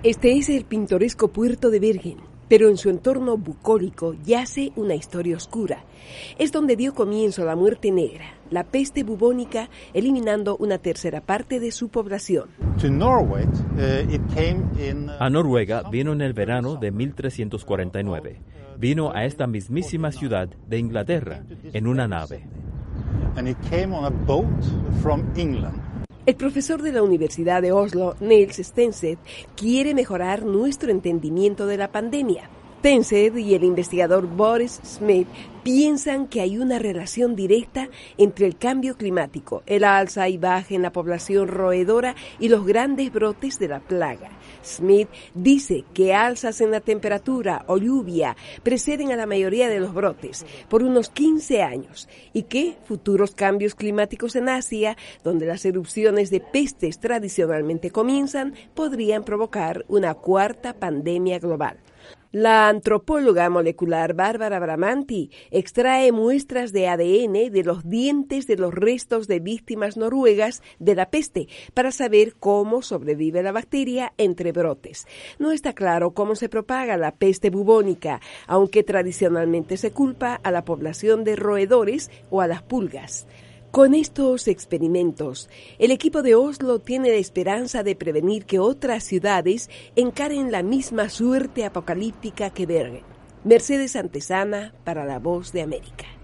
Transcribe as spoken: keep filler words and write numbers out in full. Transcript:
Este es el pintoresco puerto de Bergen, pero en su entorno bucólico yace una historia oscura. Es donde dio comienzo la muerte negra, la peste bubónica, eliminando una tercera parte de su población. A Noruega vino en el verano de mil trescientos cuarenta y nueve. Vino a esta mismísima ciudad de Inglaterra en una nave. El profesor de la Universidad de Oslo, Niels Stenseth, quiere mejorar nuestro entendimiento de la pandemia. Stenseth y el investigador Boris Smith piensan que hay una relación directa entre el cambio climático, el alza y baja en la población roedora y los grandes brotes de la plaga. Smith dice que alzas en la temperatura o lluvia preceden a la mayoría de los brotes por unos quince años y que futuros cambios climáticos en Asia, donde las erupciones de pestes tradicionalmente comienzan, podrían provocar una cuarta pandemia global. La antropóloga molecular Bárbara Bramanti extrae muestras de A D N de los dientes de los restos de víctimas noruegas de la peste para saber cómo sobrevive la bacteria entre brotes. No está claro cómo se propaga la peste bubónica, aunque tradicionalmente se culpa a la población de roedores o a las pulgas. Con estos experimentos, el equipo de Oslo tiene la esperanza de prevenir que otras ciudades encaren la misma suerte apocalíptica que Bergen. Mercedes Antezana para La Voz de América.